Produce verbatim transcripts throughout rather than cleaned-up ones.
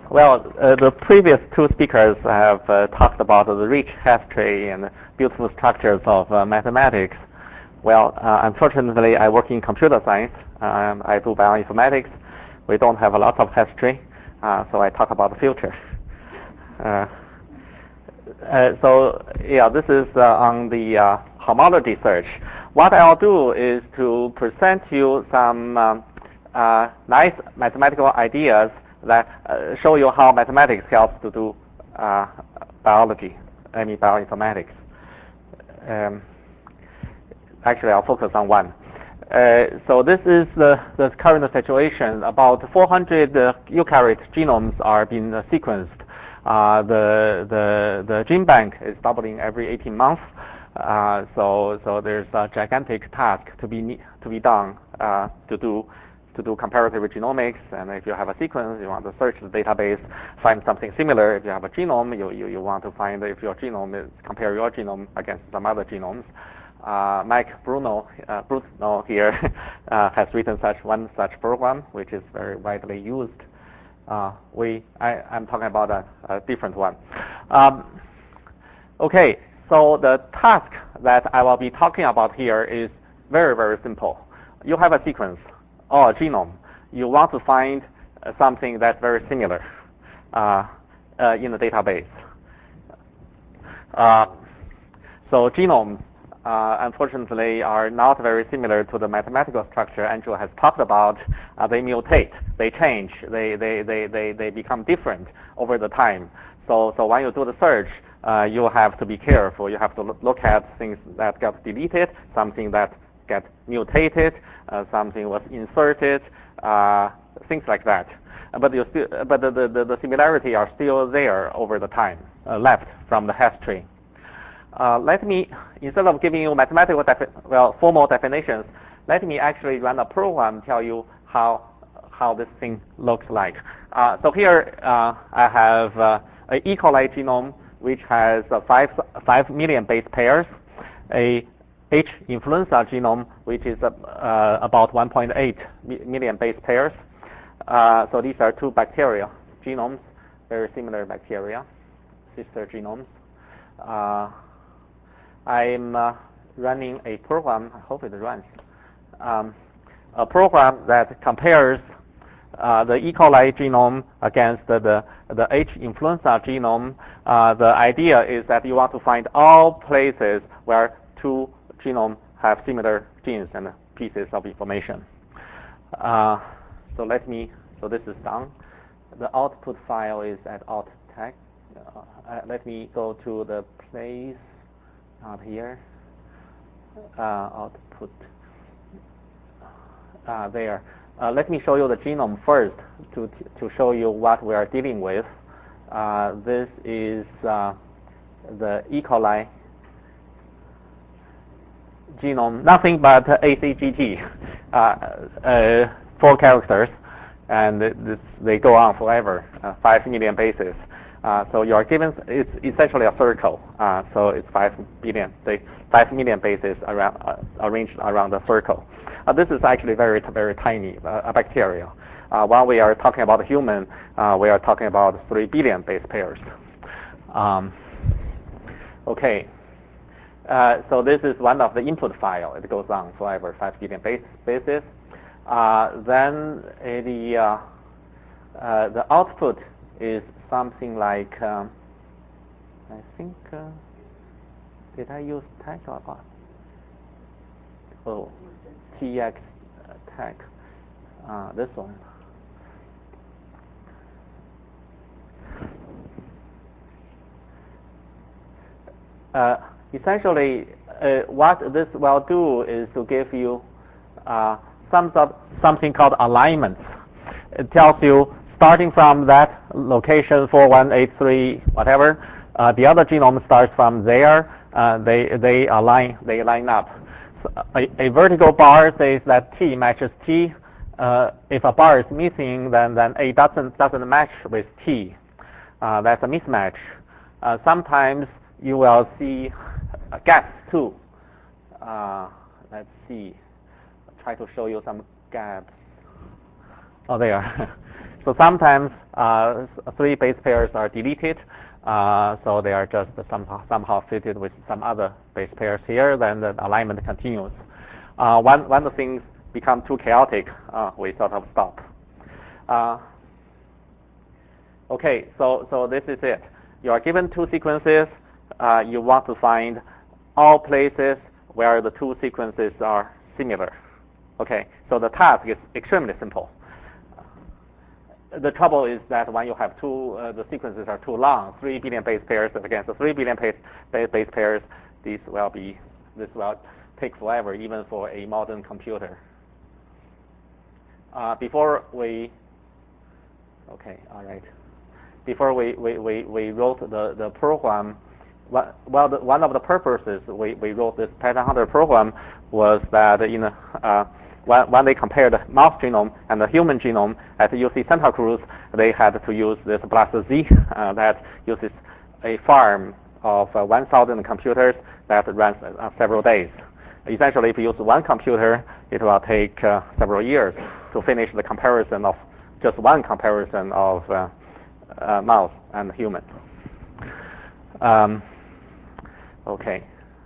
Well, uh, the previous two speakers have uh, talked about the rich history and beautiful structures of uh, mathematics. Well, uh, unfortunately, I work in computer science. Um, I do bioinformatics. We don't have a lot of history, uh, so I talk about the future. Uh, uh, so, yeah, this is uh, on the uh, homology search. What I'll do is to present you some um, uh, nice mathematical ideas that uh, show you how mathematics helps to do uh, biology, I mean bioinformatics. Um, actually, I'll focus on one. Uh, so this is the, the current situation. About four hundred uh, eukaryote genomes are being uh, sequenced. Uh, the, the, the gene bank is doubling every eighteen months. Uh, so, so there's a gigantic task to be, to be done uh, to do to do comparative genomics, and if you have a sequence, you want to search the database, find something similar. If you have a genome, you, you, you want to find if your genome is, compare your genome against some other genomes. Uh, Mike Bruno, uh, Bruno here uh, has written such one such program, which is very widely used. Uh, we, I, I'm talking about a, a different one. Um, okay, so the task that I will be talking about here is very, very simple. You have a sequence or a genome. You want to find uh, something that's very similar uh, uh, in the database. Uh, so genomes, uh, unfortunately, are not very similar to the mathematical structure Andrew has talked about. Uh, they mutate, they change, they, they, they, they, they become different over the time. So, so when you do the search, uh, you have to be careful. You have to look at things that got deleted, something that get mutated, uh, something was inserted, uh, things like that. But, you still, but the, the, the similarity are still there over the time, uh, left from the history. Uh, let me, instead of giving you mathematical, well, formal definitions, let me actually run a program, tell you how how this thing looks like. Uh, so here uh, I have uh, an E. coli genome, which has uh, five five million base pairs, a H. influenza genome, which is uh, uh, about one point eight million base pairs. Uh, so these are two bacteria genomes, very similar bacteria, sister genomes. Uh, I'm uh, running a program, I hope it runs, um, a program that compares uh, the E. coli genome against the, the, the H. influenza genome. Uh, the idea is that you want to find all places where two genomes have similar genes and pieces of information. Uh, so let me, so this is done. The output file is at alt-text. Uh, let me go to the place out here. Uh, output uh, there. Uh, let me show you the genome first to to show you what we are dealing with. Uh, this is uh, the E. coli genome, nothing but A C G T, uh, uh, four characters, and this, they go on forever, uh, five million bases. Uh, so you are given, it's essentially a circle. Uh, so it's five billion, they, five million bases around, uh, arranged around the circle. Uh, this is actually very, very tiny, uh, a bacteria. Uh, while we are talking about human, uh, we are talking about three billion base pairs. Um, okay. Uh, so this is one of the input file. It goes on forever, five billion base, bases. Uh, then uh, the uh, uh, the output is something like um, I think uh, did I use tag or what? Oh, T X tag. Uh, this one. Uh, essentially, uh, what this will do is to give you uh, some sort, something called alignments. It tells you starting from that location four one eight three whatever, uh, the other genome starts from there. Uh, they they align they line up. So a, a vertical bar says that T matches T. Uh, if a bar is missing, then then A doesn't doesn't match with T. Uh, that's a mismatch. Uh, sometimes you will see uh, gaps too. Uh, let's see. I'll try to show you some gaps. Oh, there. So sometimes uh, three base pairs are deleted, uh, so they are just somehow, somehow fitted with some other base pairs here, then the alignment continues. Uh, when, when the things become too chaotic, uh, we sort of stop. Uh, okay, so, so this is it. You are given two sequences. Uh, you want to find all places where the two sequences are similar. Okay, so the task is extremely simple. The trouble is that when you have two, uh, the sequences are too long, three billion base pairs against the three billion base, base pairs, these will be, this will take forever, even for a modern computer. Uh, before we, okay, all right. Before we, we, we, we wrote the, the program, well, the, one of the purposes we, we wrote this pattern hunter program was that in uh, when, when they compared the mouse genome and the human genome at U C Santa Cruz, they had to use this BLAST-Z uh, that uses a farm of uh, one thousand computers that runs uh, several days. Essentially, if you use one computer, it will take uh, several years to finish the comparison of just one comparison of uh, uh, mouse and human. Um, okay.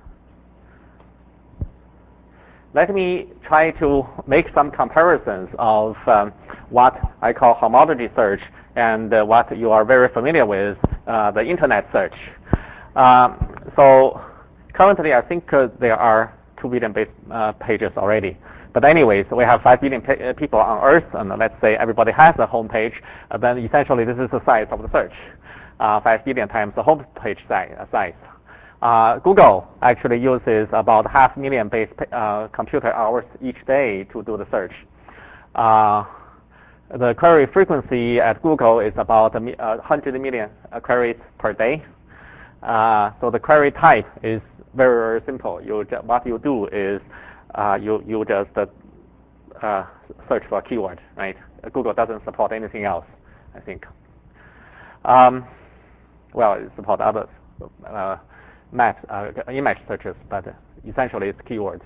Let me try to make some comparisons of um, what I call homology search and uh, what you are very familiar with, uh, the internet search. Um, so currently, I think uh, there are two billion base, uh, pages already. But anyways, we have five billion pa people on Earth, and let's say everybody has a home page. Uh, then essentially, this is the size of the search, uh, five billion times the home page size. size. Uh, Google actually uses about half million base uh, computer hours each day to do the search. Uh, the query frequency at Google is about one hundred million queries per day. Uh, so the query type is very, very simple. You what you do is uh, you you just uh, uh, search for a keyword, right? Google doesn't support anything else, I think. Um, well, it supports others. Uh, Maps, uh, image searches, but essentially it's keywords.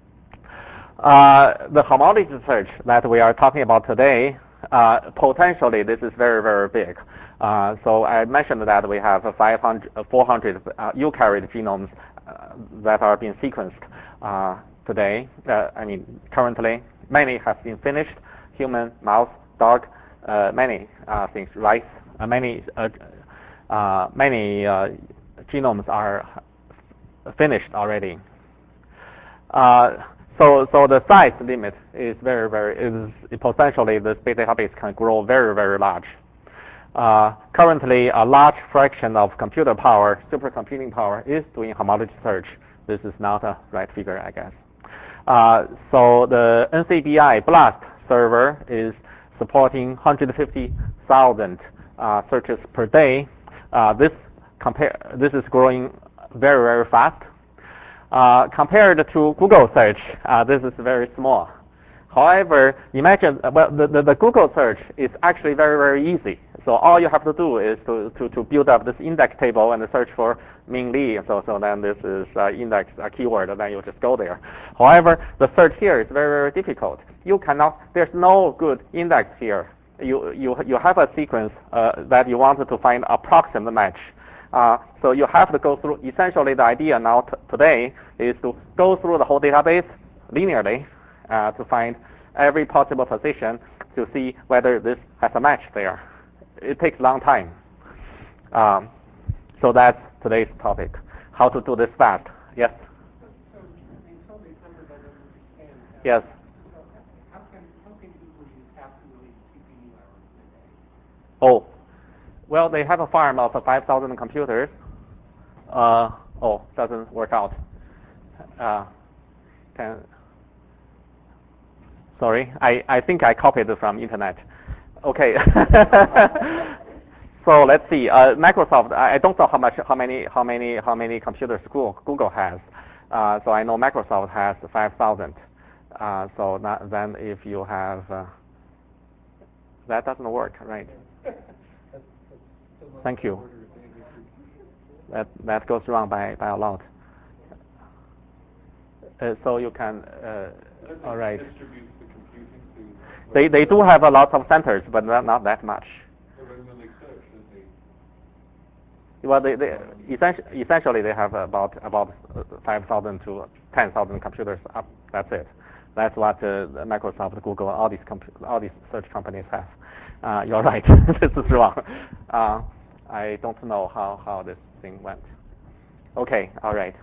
Uh, the homology search that we are talking about today, uh, potentially this is very, very big. Uh, so I mentioned that we have five hundred, four hundred uh, eukaryote genomes uh, that are being sequenced uh, today. Uh, I mean, currently, many have been finished: human, mouse, dog, uh, many uh, things, rice, uh, many, uh, uh, many. Uh, genomes are finished already. Uh, so, so the size limit is very, very is potentially this big database can grow very, very large. Uh, currently, a large fraction of computer power, supercomputing power, is doing homology search. This is not a right figure, I guess. Uh, so the N C B I BLAST server is supporting one hundred fifty thousand uh, searches per day. Uh, this compare this is growing very, very fast. Uh, compared to Google search, uh, this is very small. However, imagine, well, the, the, the Google search is actually very, very easy. So all you have to do is to, to, to build up this index table and search for Ming Li. So, so then this is uh, index a keyword, and then you just go there. However, the search here is very, very difficult. You cannot, there's no good index here. You, you, you have a sequence uh, that you wanted to find approximate match. Uh, so you have to go through, essentially the idea now t today is to go through the whole database linearly uh, to find every possible position to see whether this has a match there. It takes a long time. Um, so that's today's topic, how to do this fast. Yes? So, so I mean, some of these numbers I don't understand. Uh, yes. So how can, how can Google use half a million C P U hours in a day? Oh. Well, they have a farm of five thousand computers. Uh, oh, doesn't work out. Uh, can, sorry, I, I think I copied it from internet. Okay. So let's see. Uh, Microsoft. I, I don't know how much, how many, how many, how many computers Google, Google has. Uh, so I know Microsoft has five thousand. Uh, so that, then if you have, uh, that doesn't work, right? Thank you. That that goes wrong by by a lot. Uh, so you can. Uh, all right. Distribute the computing to They they do have a lot of centers, but not, not that much. When they search, they Well, they, they essentially, essentially they have about about five thousand to ten thousand computers up. That's it. That's what uh, Microsoft, Google, all these compu- all these search companies have. Uh, you're right. This is wrong. Uh, I don't know how, how this thing went. Okay. All right.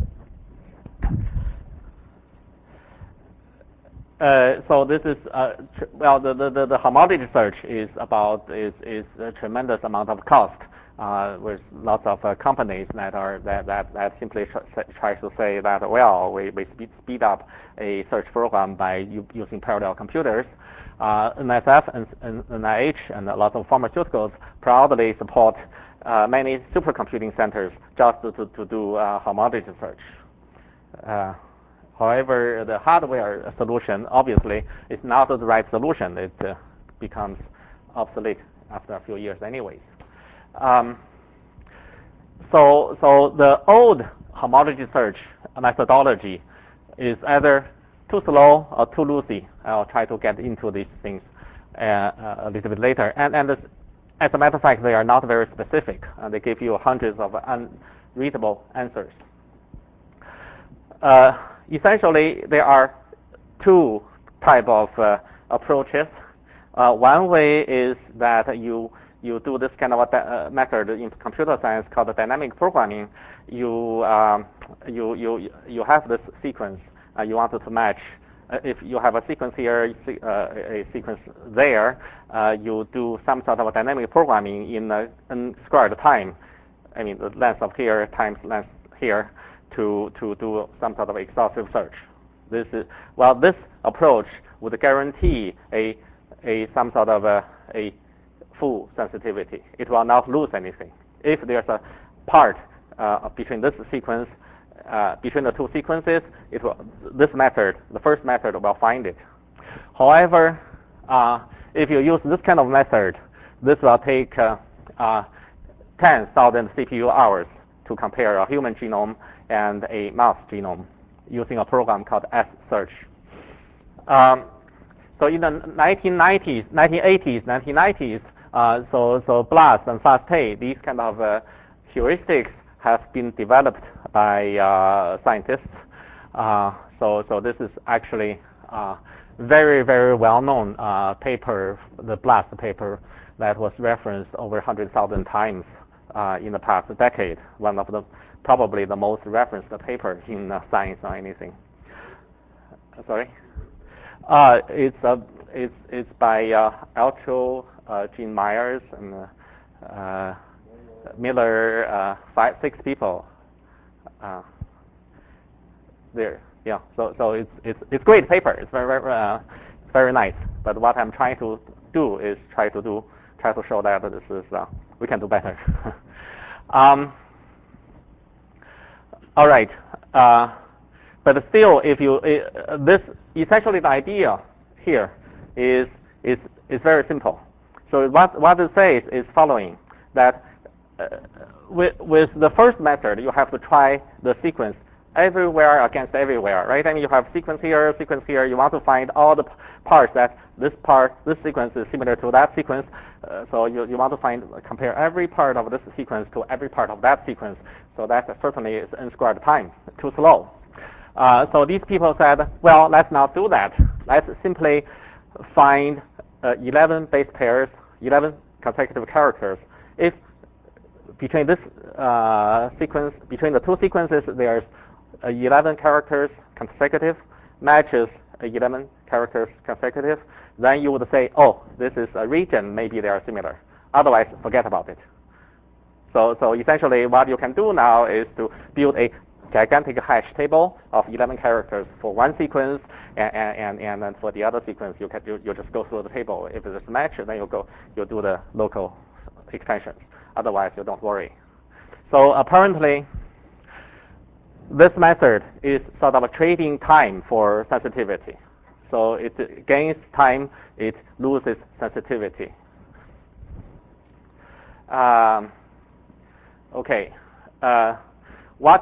Uh, so this is uh, tr- well, the, the, the homology search is about is is a tremendous amount of cost. Uh, with lots of uh, companies that are that that, that simply tr- try to say that well we, we speed, speed up a search program by u- using parallel computers. Uh, N S F and, and N I H and a lot of pharmaceuticals proudly support uh, many supercomputing centers just to, to, to do uh, homology search. Uh, However, the hardware solution obviously is not the right solution. It uh, becomes obsolete after a few years anyways. Um, so, so the old homology search methodology is either too slow or too loosey. I'll try to get into these things uh, uh, a little bit later. And, and this, as a matter of fact, they are not very specific. Uh, they give you hundreds of unreadable answers. Uh, essentially, there are two type of uh, approaches. Uh, one way is that you you do this kind of a uh, method in computer science called dynamic programming. You um, you you you have this sequence. Uh, you want to match. Uh, if you have a sequence here, uh, a sequence there, uh, you do some sort of dynamic programming in a n squared time. I mean, the length of here times length here. To, to do some sort of exhaustive search. This is, well, this approach would guarantee a, a some sort of a, a full sensitivity. It will not lose anything. If there's a part uh, between this sequence, uh, between the two sequences, it will, this method, the first method, will find it. However, uh, if you use this kind of method, this will take uh, uh, ten thousand C P U hours to compare a human genome and a mouse genome using a program called S-Search. Um, so in the nineteen nineties, nineteen eighties, nineteen nineties, uh, so so BLAST and FAST-A, these kind of uh, heuristics have been developed by uh, scientists. Uh, so so this is actually uh, very very well known uh, paper, the BLAST paper that was referenced over one hundred thousand times uh, in the past decade. One of the probably the most referenced paper in uh, science or anything. Uh, sorry, uh, it's uh, it's it's by uh, Altro, uh, Gene Myers, and uh, uh, Miller, uh, five six people. Uh, there, yeah. So so it's it's it's great paper. It's very very uh, very nice. But what I'm trying to do is try to do try to show that this is uh, we can do better. um, All right, uh, but still, if you uh, this essentially the idea here is is is very simple. So what what it says is following that uh, with with the first method you have to try the sequence everywhere against everywhere, right? I mean you have sequence here, sequence here. You want to find all the p- parts that this part this sequence is similar to that sequence. Uh, so you you want to find compare every part of this sequence to every part of that sequence. So that certainly is n squared time, too slow. Uh, so these people said, well, let's not do that. Let's simply find uh, eleven base pairs, eleven consecutive characters. If between this uh, sequence, between the two sequences, there's uh, eleven characters consecutive, matches uh, eleven characters consecutive, then you would say, oh, this is a region, maybe they are similar. Otherwise, forget about it. So, so essentially what you can do now is to build a gigantic hash table of eleven characters for one sequence, and, and, and then for the other sequence, you can you, you just go through the table. If there's a match, then you go you do the local extensions. Otherwise, you don't worry. So apparently, this method is sort of a trading time for sensitivity. So it gains time, it loses sensitivity. Um, okay, uh, what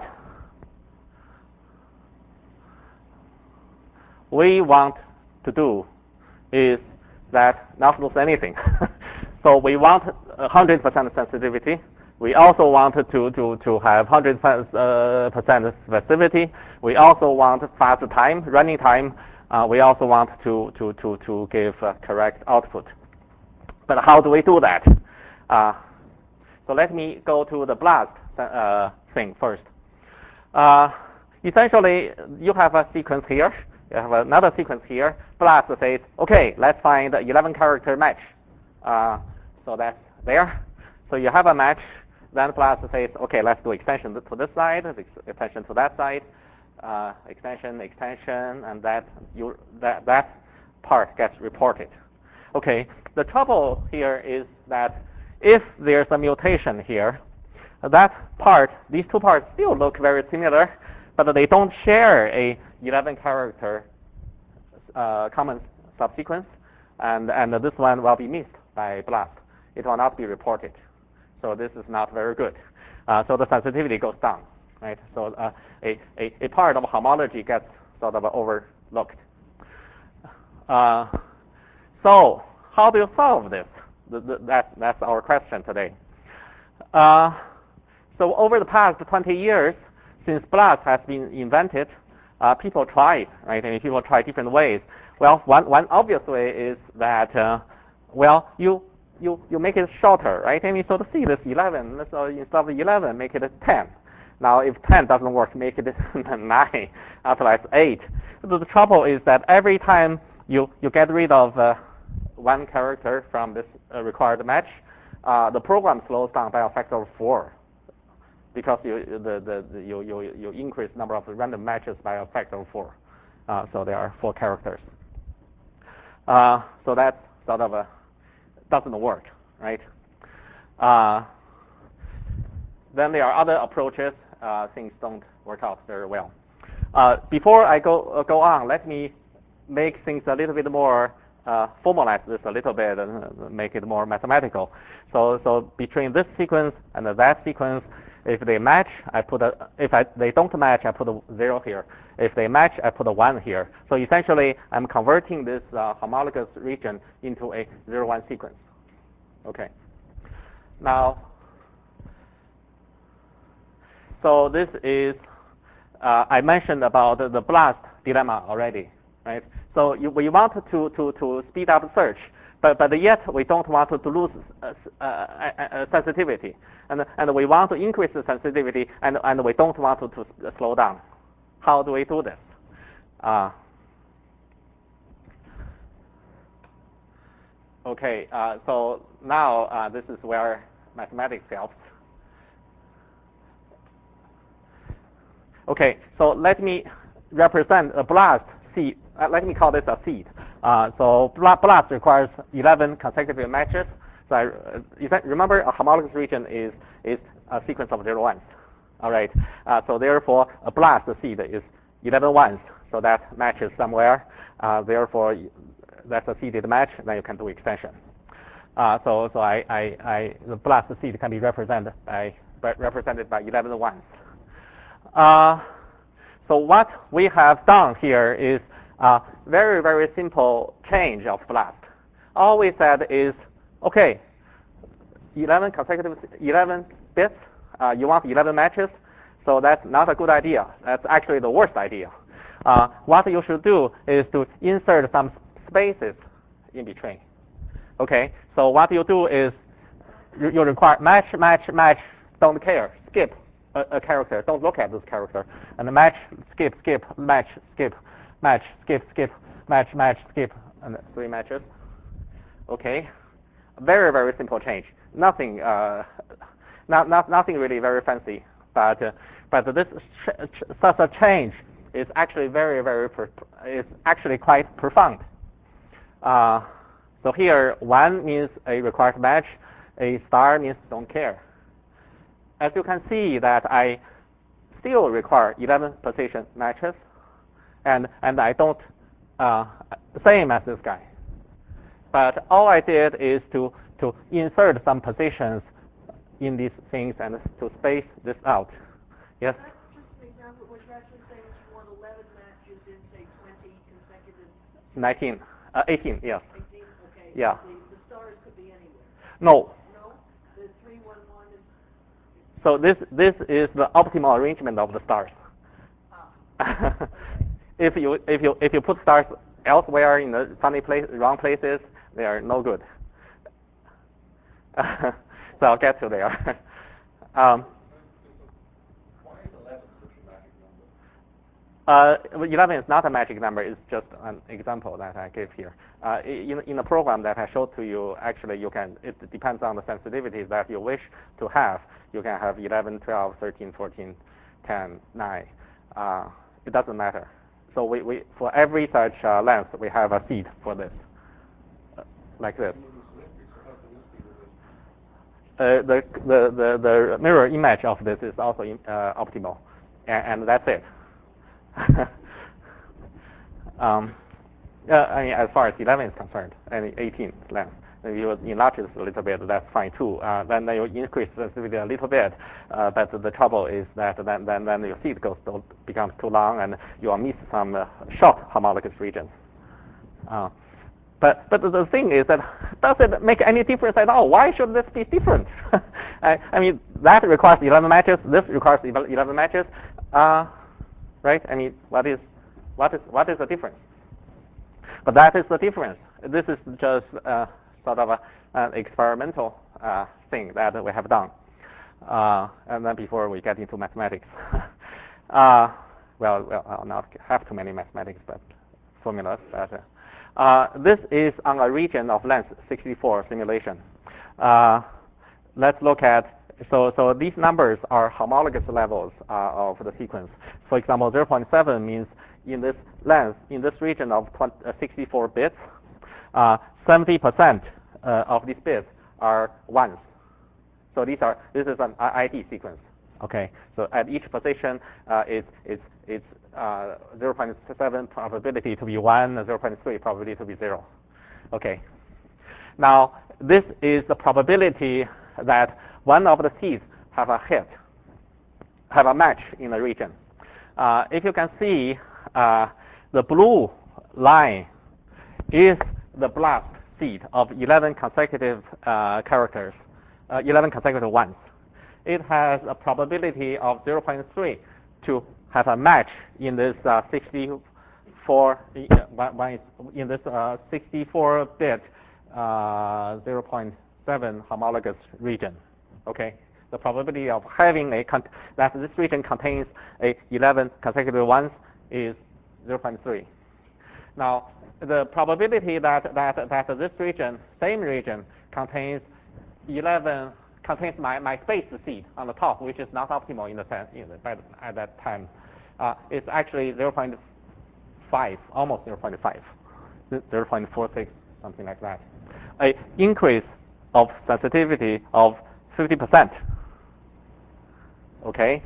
we want to do is that not lose anything. So we want one hundred percent sensitivity. We also want to, to, to have one hundred percent specificity. We also want fast time, running time. Uh, we also want to, to, to, to give uh, correct output. But how do we do that? Uh, so let me go to the BLAST uh, thing first. Uh, essentially, you have a sequence here. You have another sequence here. BLAST says, okay, let's find the eleven character match. Uh, so that's there. So you have a match. Then BLAST says, okay, let's do extension to this side, extension to that side, uh, extension, extension, and that you that that part gets reported. Okay. The trouble here is that if there's a mutation here, that part, these two parts still look very similar, but they don't share a eleven character uh, common subsequence, and, and this one will be missed by BLAST. It will not be reported. So this is not very good. Uh, so the sensitivity goes down, right? So uh, a, a, a part of homology gets sort of overlooked. Uh, so how do you solve this? The, the, that, that's our question today. Uh, so over the past twenty years, since BLAST has been invented, uh, people tried, right? I mean, people try different ways. Well, one, one obvious way is that, uh, well, you, you, you make it shorter, right? I mean, so the seed is eleven. So instead of eleven, make it ten. Now, if ten doesn't work, make it nine. After that's eight. So the trouble is that every time you, you get rid of uh, one character from this uh, required match, uh, the program slows down by a factor of four, because you the, the, the you, you you increase number of random matches by a factor of four. Uh, so there are four characters. Uh, so that sort of a doesn't work, right? Uh, then there are other approaches. Uh, things don't work out very well. Uh, before I go uh, go on, let me make things a little bit more uh, formalize this a little bit and uh, make it more mathematical. So so between this sequence and that sequence, if they match, I put a, if I, they don't match, I put a zero here. If they match, I put a one here. So essentially, I'm converting this uh, homologous region into a zero one sequence. Okay. Now, so this is, uh, I mentioned about the BLAST dilemma already, right? So you, we want to, to, to speed up search, but, but yet we don't want to, to lose uh, uh, uh, sensitivity. And, and we want to increase the sensitivity, and, and we don't want to, to slow down. How do we do this? Uh, okay, uh, so now uh, this is where mathematics helps. Okay, so let me represent a BLAST seed. Uh, let me call this a seed. Uh, so BLAST requires eleven consecutive matches. So I, uh, remember, a homologous region is is a sequence of zero ones. All right. Uh, so therefore, a BLAST seed is eleven ones. So that matches somewhere. Uh, therefore, that's a seeded match. Then you can do extension. Uh, so so I, I, I the BLAST seed can be represented by, by represented by eleven ones. Uh, so what we have done here is a very, very simple change of BLAST. All we said is, okay, eleven consecutive, eleven bits, uh, you want eleven matches, so that's not a good idea. That's actually the worst idea. Uh, what you should do is to insert some spaces in between. Okay, so what you do is you, you require match, match, match, don't care, skip a, a character, don't look at this character, and match, skip, skip, match, skip, match, skip, skip, match, match, skip, and three matches. Okay, very, very simple change. Nothing, uh, not, not, nothing really very fancy, but uh, but this ch- ch- such a change is actually very, very, pro- is actually quite profound. Uh, so here, one means a required match, a star means don't care. As you can see that I still require eleven position matches, and and I don't, uh, same as this guy. But all I did is to, to insert some positions in these things and to space this out. Yes? That's just an example. What you're actually saying is you want eleven matches in, say, twenty consecutive... nineteen. Uh, eighteen, yes. eighteen, okay. Yeah. The, the stars could be anywhere. No. No? The three one one is... So this this is the optimal arrangement of the stars. Ah. if you if you if you put stars elsewhere in the funny place, wrong places, they are no good. So I'll get to there. um, Why is eleven such a magic number? Uh, eleven is not a magic number. It's just an example that I gave here. Uh, in, in the program that I showed to you, actually you can, it depends on the sensitivity that you wish to have. You can have eleven, twelve, thirteen, fourteen, ten, nine. Uh, it doesn't matter. So we, we for every such uh, length, we have a seed for this, uh, like this. Uh, the, the, the, the mirror image of this is also in, uh, optimal, and, and that's it. um, uh, I mean, as far as eleven is concerned, and eighteen length, if you enlarge this a little bit, that's fine too. Uh, then you increase the sensitivity a little bit, uh, but the trouble is that then then, then your seed goes to, becomes too long, and you will miss some uh, short homologous regions. Uh, But but the thing is that does it make any difference at all? Why should this be different? I, I mean that requires eleven matches. This requires eleven matches, uh, right? I mean what is what is what is the difference? But that is the difference. This is just uh, sort of a, an experimental uh, thing that we have done. Uh, and then before we get into mathematics, uh, well well I'll not have too many mathematics, but formulas. But, uh, Uh, this is on a region of length sixty-four simulation. Uh, let's look at, so, so these numbers are homologous levels uh, of the sequence. For example, zero point seven means in this length, in this region of sixty-four bits, uh, seventy percent uh, of these bits are ones. So these are, this is an I D sequence. Okay, so at each position, uh, it's, it's, it's uh, zero point seven probability to be one, zero point three probability to be zero. Okay. Now, this is the probability that one of the seeds have a hit, have a match in the region. Uh, if you can see, uh, the blue line is the blast seed of eleven consecutive uh, characters, uh, eleven consecutive ones. It has a probability of zero point three to have a match in this uh, sixty-four in this uh, sixty-four bit uh, zero point seven homologous region. Okay, the probability of having a con that this region contains a eleven consecutive ones is zero point three. Now, the probability that that that this region, same region, contains eleven. Contains my, my spaced seed on the top, which is not optimal in the sense in the, at that time. Uh, it's actually zero point five, almost zero point five, zero point four six, something like that. A increase of sensitivity of fifty percent. Okay.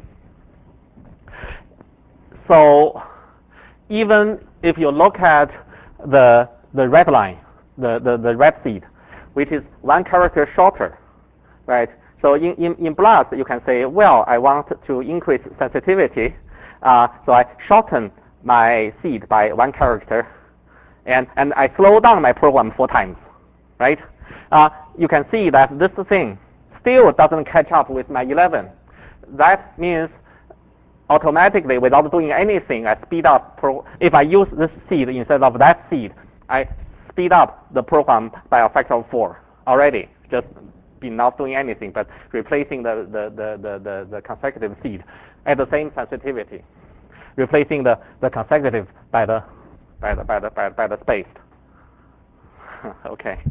So even if you look at the the red line, the, the, the red seed, which is one character shorter, right? So in, in, in BLAST, you can say, well, I want to increase sensitivity, uh, so I shorten my seed by one character, and, and I slow down my program four times, right? Uh, you can see that this thing still doesn't catch up with my eleven. That means automatically, without doing anything, I speed up. Pro if I use this seed instead of that seed, I speed up the program by a factor of four already, just be not doing anything, but replacing the, the, the, the, the, the consecutive seed at the same sensitivity, replacing the, the consecutive by the by the by the by, by the spaced. Okay.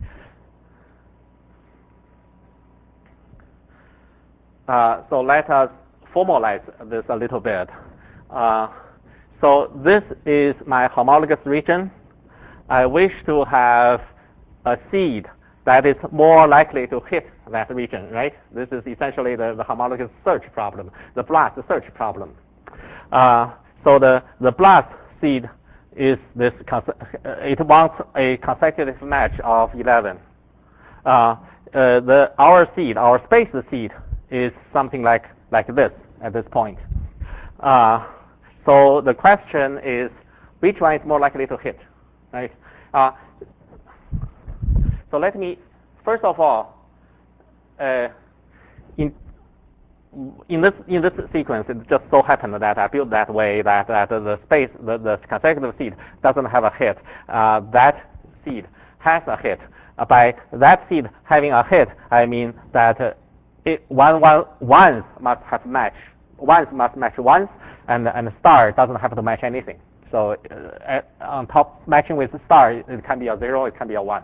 Uh, so let us formalize this a little bit. Uh, so this is my homologous region. I wish to have a seed that is more likely to hit that region, right? This is essentially the, the homologous search problem, the BLAST search problem. Uh, so the, the BLAST seed is this, it wants a consecutive match of eleven. Uh, uh, the, our seed, our spaced seed, is something like, like this at this point. Uh, so the question is, which one is more likely to hit, right? Uh, so let me, first of all, uh, in in this in this sequence, it just so happened that I built that way that, that the space, the, the consecutive seed doesn't have a hit. Uh, that seed has a hit. Uh, by that seed having a hit, I mean that uh, it one one ones must have match. Ones must match once, and and star doesn't have to match anything. So uh, on top, matching with star, it can be a zero, it can be a one.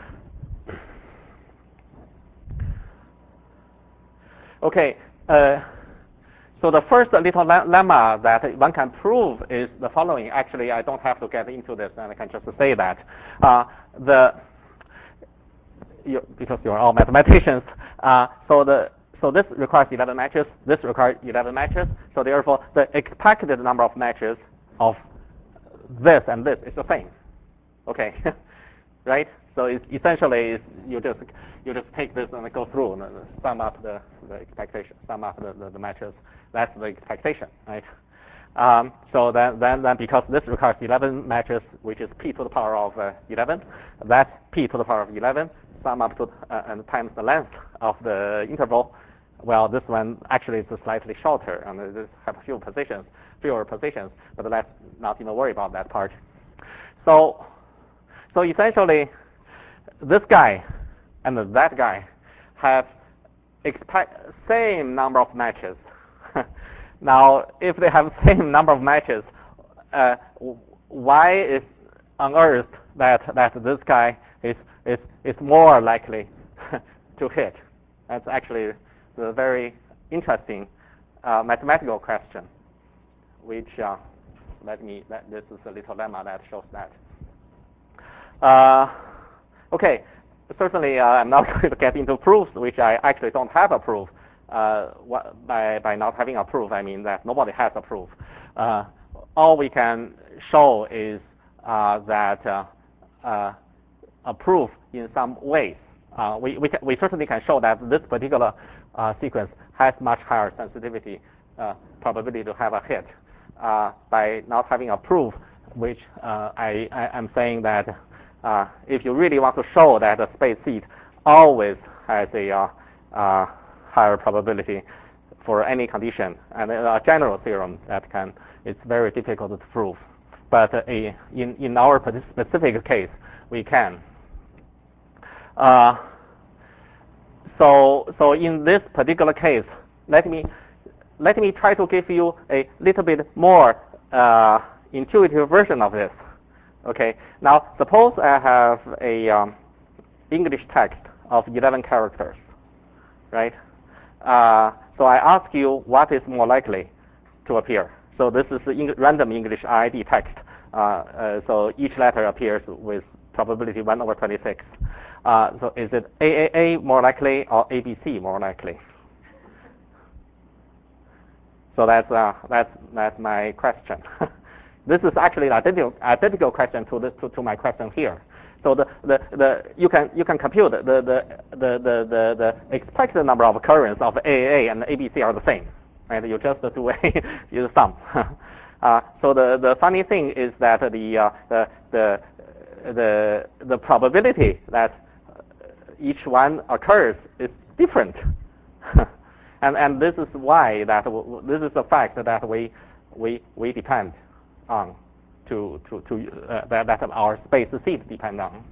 Okay, uh, so the first little lemma that one can prove is the following. Actually, I don't have to get into this, and I can just say that. Uh, the you, because you're all mathematicians, uh, so the so this requires eleven matches, this requires eleven matches, so therefore the expected number of matches of this and this is the same. Okay, right? So it's essentially it's you just you just take this and go through and sum up the, the expectation, sum up the, the, the matches. That's the expectation, right? Um, so then, then then because this requires eleven matches, which is p to the power of uh, eleven, that's p to the power of eleven, sum up to uh, and times the length of the interval. Well, this one actually is slightly shorter, and it has few positions, fewer positions, but let's not even worry about that part. So, so essentially, this guy and that guy have expect same number of matches. Now, if they have same number of matches, uh, why is on earth that that this guy is is is more likely to hit? That's actually the very interesting uh, mathematical question, which uh, let me. Let, this is a little lemma that shows that. Uh, okay, certainly uh, I'm not going to get into proofs, which I actually don't have a proof. Uh, what, by by not having a proof, I mean that nobody has a proof. Uh, all we can show is uh, that uh, uh, a proof in some ways. Uh, we we, can, we certainly can show that this particular uh, sequence has much higher sensitivity uh, probability to have a hit. Uh, by not having a proof, which uh, I, I am saying that uh, if you really want to show that a space seed always has a uh, uh, higher probability for any condition, and a general theorem that can, it's very difficult to prove. But uh, a, in, in our specific case, we can. Uh, so, so in this particular case, let me, let me try to give you a little bit more uh, intuitive version of this. Okay, now suppose I have a um, English text of eleven characters, right? Uh, so I ask you what is more likely to appear. So this is the random English I D text. Uh, uh, so each letter appears with probability one over twenty-six. Uh, so is it A A A more likely or A B C more likely? So that's uh, that's that's my question. This is actually an identical, identical question to, this, to to my question here. So the, the, the you can you can compute the the, the, the, the, the expected number of occurrence of A A A and A B C are the same, right? You just do a you sum. uh, so the, the funny thing is that the uh, the, the the the probability that each one occurs is different, and and this is why that w this is the fact that we we we depend on to to to uh, that, that our space seed depend on.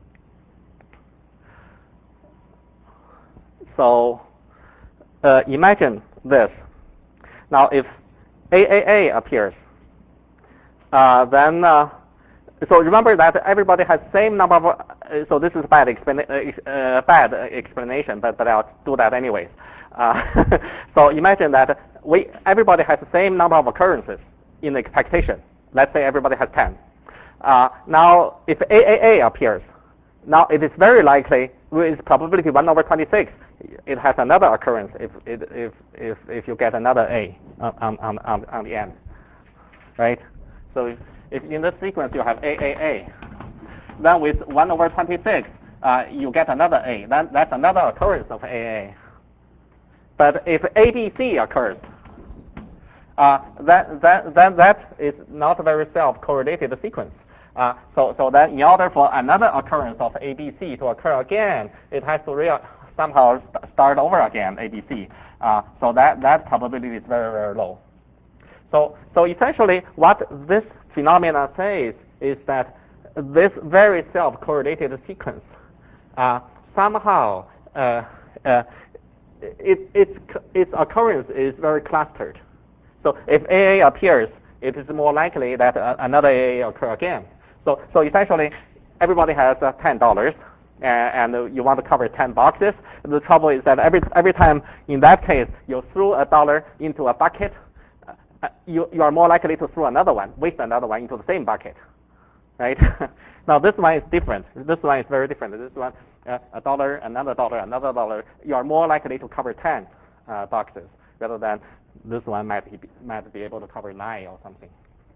So uh, imagine this. Now, if A A A appears, uh, then uh, so remember that everybody has same number of. Uh, so this is bad explana uh, bad explanation, but but I'll do that anyways. Uh, so imagine that we everybody has the same number of occurrences in the expectation. Let's say everybody has ten. Uh, now, if A A A appears, now it is very likely with probability one over twenty-six, it has another occurrence if it, if if if you get another A on on on on the end, right? So if, if in this sequence you have A A A, then with one over twenty-six, uh, you get another A. Then that's another occurrence of A A A. But if A B C occurs, uh, that, that, that, that is not a very self-correlated sequence. Uh, so, so then in order for another occurrence of A B C to occur again, it has to real, somehow st start over again, A B C. Uh, so that, that probability is very, very low. So, so essentially what this phenomenon says is that this very self-correlated sequence uh, somehow uh, uh, it, its, its occurrence is very clustered. So if A A appears, it is more likely that uh, another A A occur again. So, so essentially, everybody has uh, ten dollars, and, and you want to cover ten boxes. The trouble is that every every time in that case you throw a dollar into a bucket, uh, you you are more likely to throw another one, waste another one into the same bucket, right? Now this one is different. This one is very different. This one, uh, a dollar, another dollar, another dollar. You are more likely to cover ten uh, boxes rather than this one might be might be able to cover nine or something.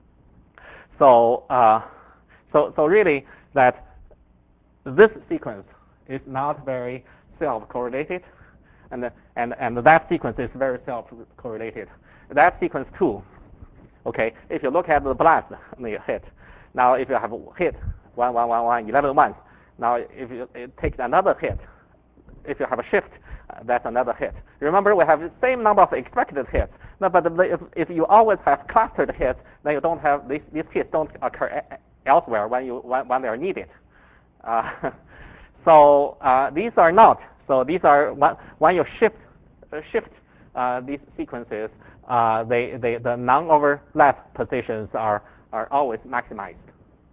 So. Uh, So, so really, that this sequence is not very self-correlated, and and and that sequence is very self-correlated. That sequence too. Okay, if you look at the blast hit, now if you have hit one one one one eleven ones, now if you, it takes another hit, if you have a shift, uh, that's another hit. Remember, we have the same number of expected hits. No, but if if you always have clustered hits, then you don't have these these hits don't occur elsewhere when you when, when they are needed. Uh, so uh, these are not. So these are when, when you shift uh, shift uh, these sequences, uh, they, they the non-overlap positions are are always maximized.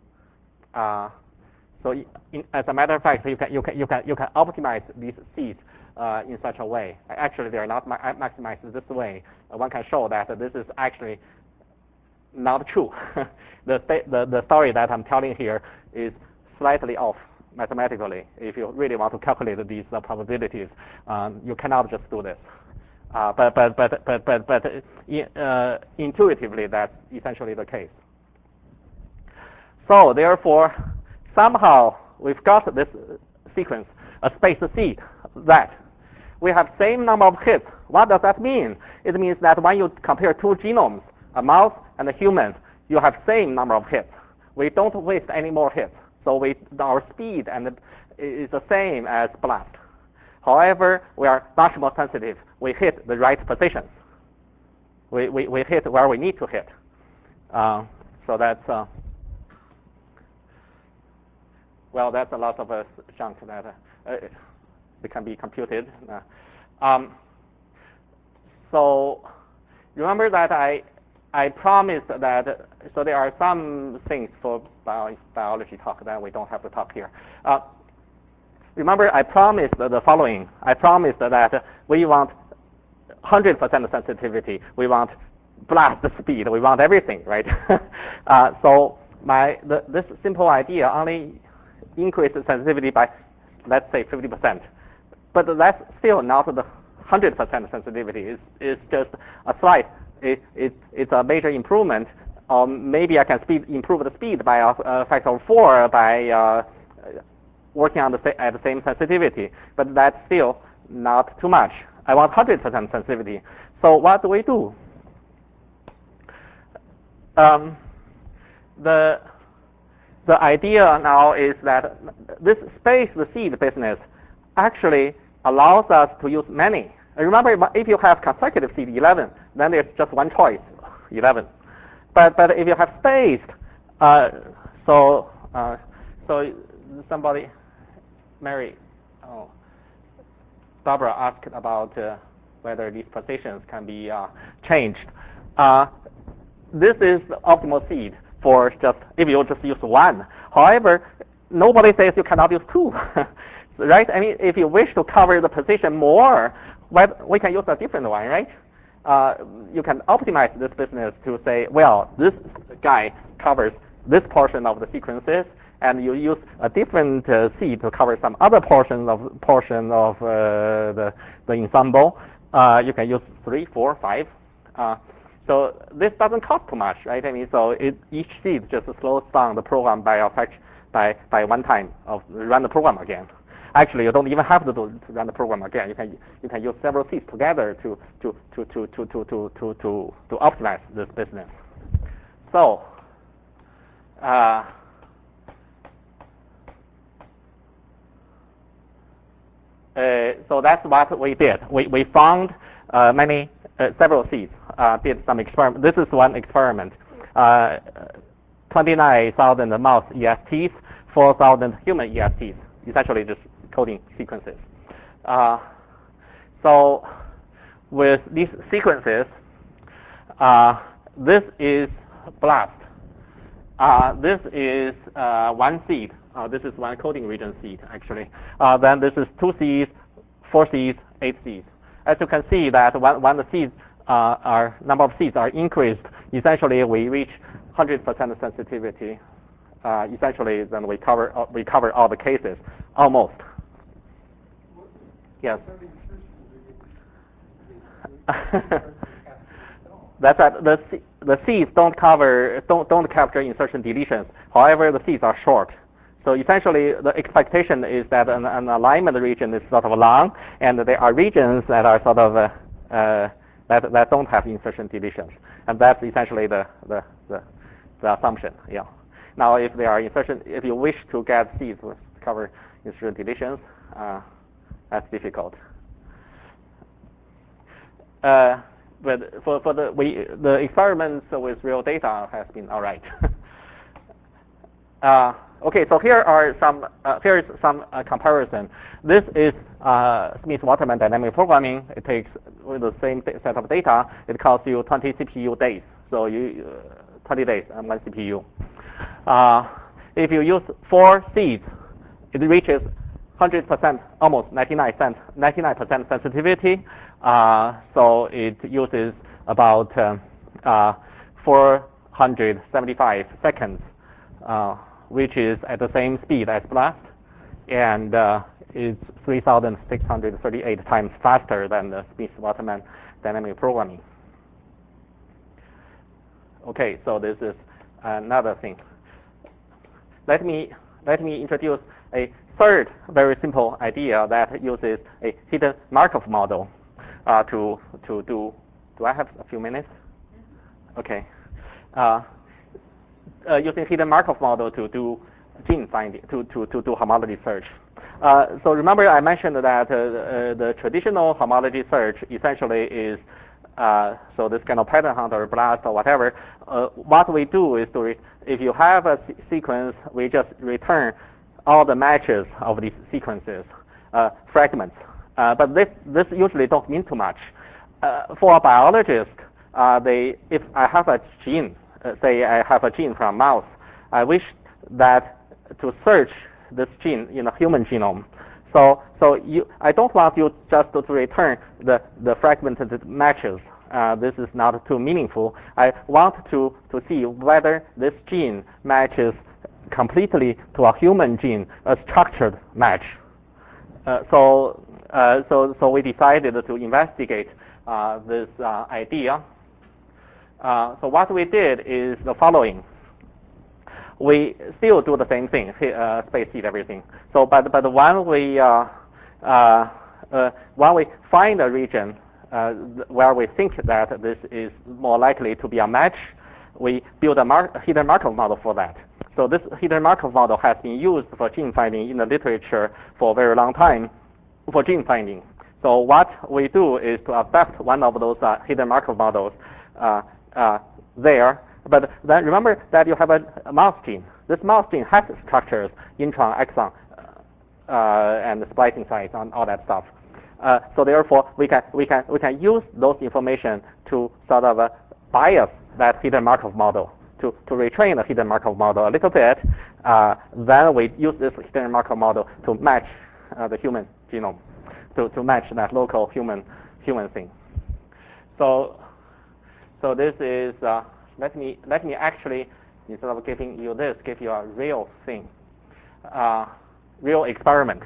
Uh, so in, as a matter of fact, you can you can you can you can optimize these seeds uh, in such a way. Actually, they are not ma maximized this way. Uh, one can show that this is actually not true. the, the the story that I'm telling here is slightly off mathematically. If you really want to calculate these uh, probabilities, um, you cannot just do this. Uh, but but but but but but uh, intuitively, that's essentially the case. So therefore, somehow we've got this sequence, a space seed, that we have same number of hits. What does that mean? It means that when you compare two genomes, a mouse and a human, you have same number of hits. We don't waste any more hits. So we, our speed and is the same as blast. However, we are much more sensitive. We hit the right positions. We, we, we hit where we need to hit. Uh, so that's, uh, well, that's a lot of uh, junk that uh, it can be computed. Uh, um, so remember that I I promised that, so there are some things for bio, biology talk that we don't have to talk here. Uh, remember, I promised the following. I promised that we want one hundred percent sensitivity. We want blast speed. We want everything, right? uh, so my the, this simple idea only increases sensitivity by, let's say, fifty percent. But that's still not the one hundred percent sensitivity. It's, it's just a slight. It, it, it's a major improvement. Um, maybe I can speed, improve the speed by a, a factor of four by uh, working on the sa at the same sensitivity, but that's still not too much. I want one hundred percent sensitivity. So what do we do? Um, the the idea now is that this space the seed business actually allows us to use many. Remember, if you have consecutive seed eleven, then there's just one choice, eleven. But but if you have spaced, uh, so uh, so somebody, Mary, oh, Barbara asked about uh, whether these positions can be uh, changed. Uh, this is the optimal seed for just if you just use one. However, nobody says you cannot use two, right? I mean, if you wish to cover the position more, well, we can use a different one, right? Uh, you can optimize this business to say, well, this guy covers this portion of the sequences, and you use a different uh, seed to cover some other portion of portion of uh, the the ensemble. Uh, you can use three, four, five. Uh, so this doesn't cost too much, right? I mean, so it, each seed just slows down the program by a fact by by one time of run the program again. Actually, you don't even have to, do, to run the program again. You can you can use several seeds together to to to to to to to to to, to optimize this business. So, uh, uh, so that's what we did. We, we found uh, many, uh, several seeds, uh, did some experiment. This is one experiment. Uh, twenty-nine thousand mouse E S Ts, four thousand human E S Ts, essentially just coding sequences. Uh, so with these sequences, uh, this is BLAST. Uh, this is uh, one seed. Uh, this is one coding region seed, actually. Uh, then this is two seeds, four seeds, eight seeds. As you can see that when, when the seeds uh, are, number of seeds are increased, essentially we reach one hundred percent sensitivity. Uh, essentially, then we cover, uh, we cover all the cases, almost. Yes. That's right. The the seeds don't cover don't don't capture insertion deletions. However, the seeds are short. So essentially, the expectation is that an, an alignment region is sort of long, and there are regions that are sort of uh, uh, that that don't have insertion deletions, and that's essentially the the the, the assumption. Yeah. Now, if there are insertion, if you wish to get seeds with cover insertion deletions, uh, that's difficult. Uh, but for for the we the experiments with real data has been all right. uh, okay, so here are some uh, here is some uh, comparison. This is uh, Smith-Waterman dynamic programming. It takes with the same set of data. It costs you twenty C P U days. So you uh, twenty days and one C P U. Uh, if you use four seeds, it reaches one hundred percent, almost ninety-nine percent sensitivity. Uh, so it uses about uh, uh, four hundred seventy-five seconds, uh, which is at the same speed as BLAST, and uh, it's three thousand six hundred thirty-eight times faster than the Smith-Waterman dynamic programming. Okay, so this is another thing. Let me let me introduce a third very simple idea that uses a hidden Markov model uh, to to do. Do I have a few minutes? Okay. Uh, uh, using hidden Markov model to do gene finding, to to to do homology search. Uh, so remember, I mentioned that uh, uh, the traditional homology search essentially is uh, so this kind of pattern hunt or BLAST or whatever. Uh, what we do is to re if you have a se sequence, we just return all the matches of these sequences, uh, fragments. Uh, but this this usually don't mean too much. Uh, for a biologist, uh, they if I have a gene, uh, say I have a gene from mouse, I wish that to search this gene in a human genome. So so you I don't want you just to return the the fragmented matches. Uh, this is not too meaningful. I want to to see whether this gene matches completely to a human gene, a structured match. Uh, so, uh, so, so we decided to investigate uh, this uh, idea. Uh, so what we did is the following. We still do the same thing, uh, space seed everything. So, but but when we uh, uh, uh, when we find a region uh, where we think that this is more likely to be a match, we build a mar hidden Markov model for that. So this hidden Markov model has been used for gene finding in the literature for a very long time for gene finding. So what we do is to adapt one of those uh, hidden Markov models uh, uh, there. But then remember that you have a, a mouse gene. This mouse gene has structures, intron, exon, uh, and splicing sites, and all that stuff. Uh, so therefore, we can we can we can use those information to sort of uh, bias that hidden Markov model, to, to retrain the hidden Markov model a little bit. Uh, then we use this hidden Markov model to match uh, the human genome, to, to match that local human human thing. So so this is uh, let me let me actually, instead of giving you this, give you a real thing, uh, real experiment.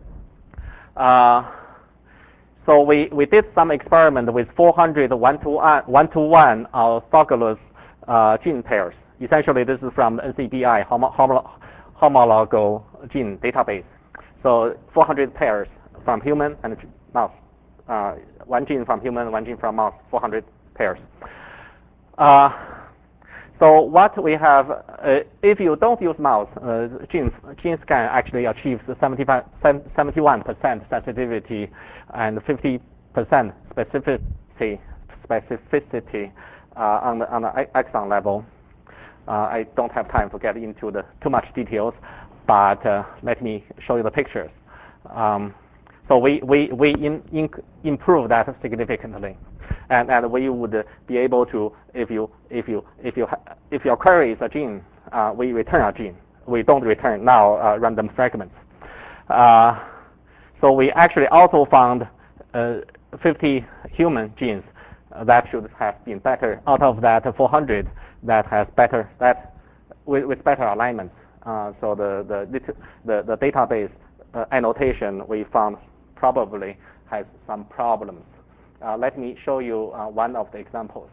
Uh, So we, we did some experiment with four hundred one-to-one one orthogonal uh, gene pairs. Essentially, this is from the N C B I homo homo homologo gene database. So four hundred pairs from human and mouse. Uh, one gene from human, one gene from mouse, four hundred pairs. Uh, So what we have, uh, if you don't use mouse, uh, gene, gene scan actually achieves seventy-one percent sensitivity and fifty percent specificity, specificity uh, on the on the exon level. Uh, I don't have time to get into the too much details, but uh, let me show you the pictures. Um, so we we we in, in improve that significantly. And, and we would be able to, if you if you if you if your query is a gene, uh, we return a gene. We don't return now uh, random fragments. Uh, so we actually also found uh, fifty human genes uh, that should have been better. Out of that, four hundred that has better that with, with better alignments. Uh, so the the the, the database uh, annotation we found probably has some problems. Uh, let me show you uh, one of the examples.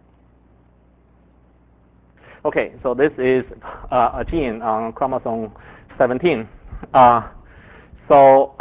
Okay, so this is uh, a gene on chromosome seventeen. Uh, so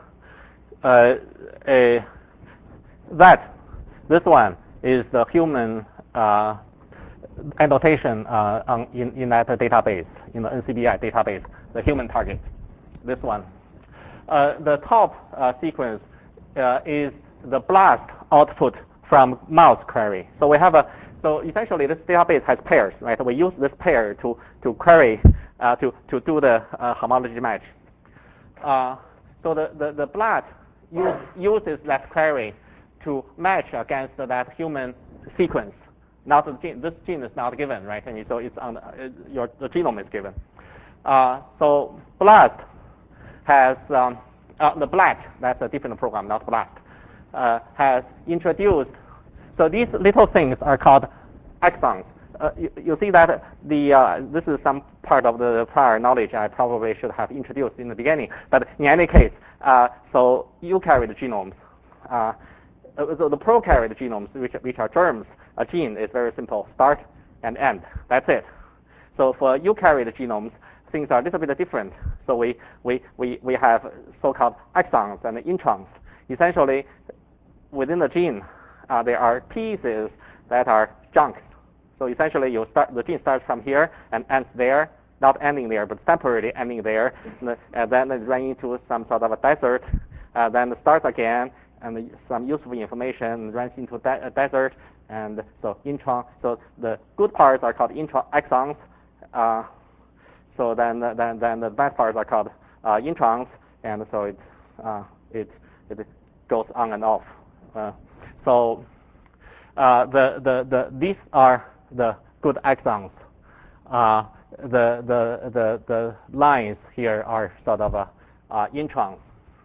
uh, a, that this one is the human uh, annotation uh, on, in, in that database, in the N C B I database, the human target. This one. Uh, the top uh, sequence uh, is the BLAST output from mouse query. So we have a so essentially this database has pairs, right? We use this pair to to query uh, to to do the uh, homology match. Uh, so the the, the BLAST use, uses that query to match against that human sequence. Not the gene. This gene is not given, right? And so it's on uh, your the genome is given. Uh, so BLAST has um, uh, the BLAST. That's a different program, not BLAST. Uh, has introduced, so these little things are called exons. Uh, you, you see that the uh, this is some part of the prior knowledge I probably should have introduced in the beginning. But in any case, uh, so eukaryote genomes, uh, so the prokaryote genomes, which which are germs, a gene is very simple: start and end. That's it. So for eukaryote genomes, things are a little bit different. So we we we we have so-called exons and introns. Essentially, within the gene, uh, there are pieces that are junks. So essentially, you start the gene starts from here and ends there, not ending there, but temporarily ending there, and, and then it runs into some sort of a desert, uh, then it starts again, and some useful information runs into de- a desert, and so intron. So the good parts are called intron exons. Uh, so then, then, then the bad parts are called uh, introns, and so it uh, it it goes on and off. Uh, so uh, the, the, the, these are the good exons. Uh, the, the, the, the lines here are sort of uh, uh, introns.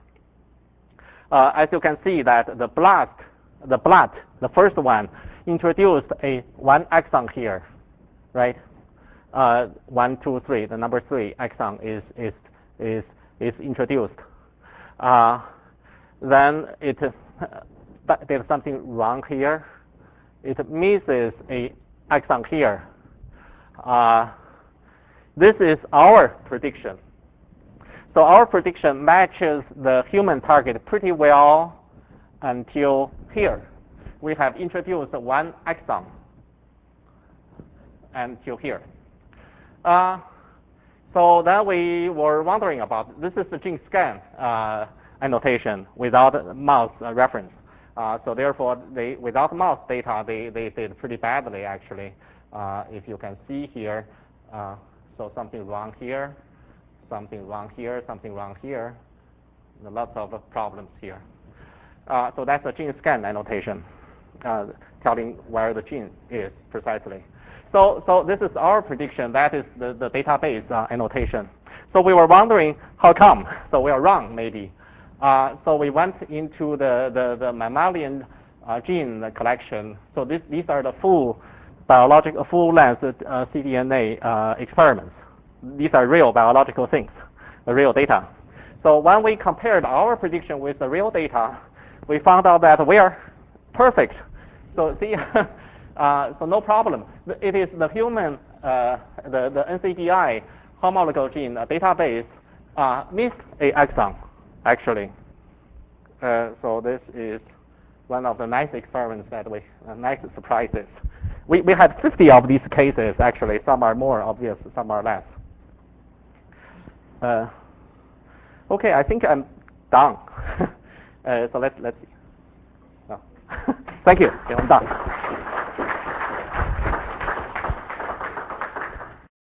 Uh, as you can see that the BLAST, the BLAT, the first one, introduced a one exon here, right? Uh, one, two, three. The number three exon is is is is introduced. Uh, then it uh, there's something wrong here. It misses a exon here. Uh, this is our prediction. So our prediction matches the human target pretty well until here. We have introduced one exon until here. Uh, so then we were wondering about, this is the gene scan uh, annotation without mouse uh, reference. Uh, so therefore, they, without mouse data, they, they did pretty badly, actually. Uh, if you can see here, uh, so something wrong here, something wrong here, something wrong here. There are lots of problems here. Uh, so that's a gene scan annotation, uh, telling where the gene is precisely. So, so this is our prediction. That is the, the database uh, annotation. So we were wondering how come. So we are wrong, maybe. Uh, so we went into the, the, the mammalian uh, gene collection. So this, these are the full biological, full-length uh, cDNA uh, experiments. These are real biological things, the real data. So when we compared our prediction with the real data, we found out that we are perfect. So see, uh, so no problem. It is the human, uh, the, the N C B I homologo gene database uh, missed a exon, actually. Uh, so this is one of the nice experiments that we, uh, nice surprises we, we had fifty of these cases, actually. Some are more obvious, some are less. Uh, okay, I think I'm done. uh, so let's, let's see. Oh. Thank you. Okay, I'm done.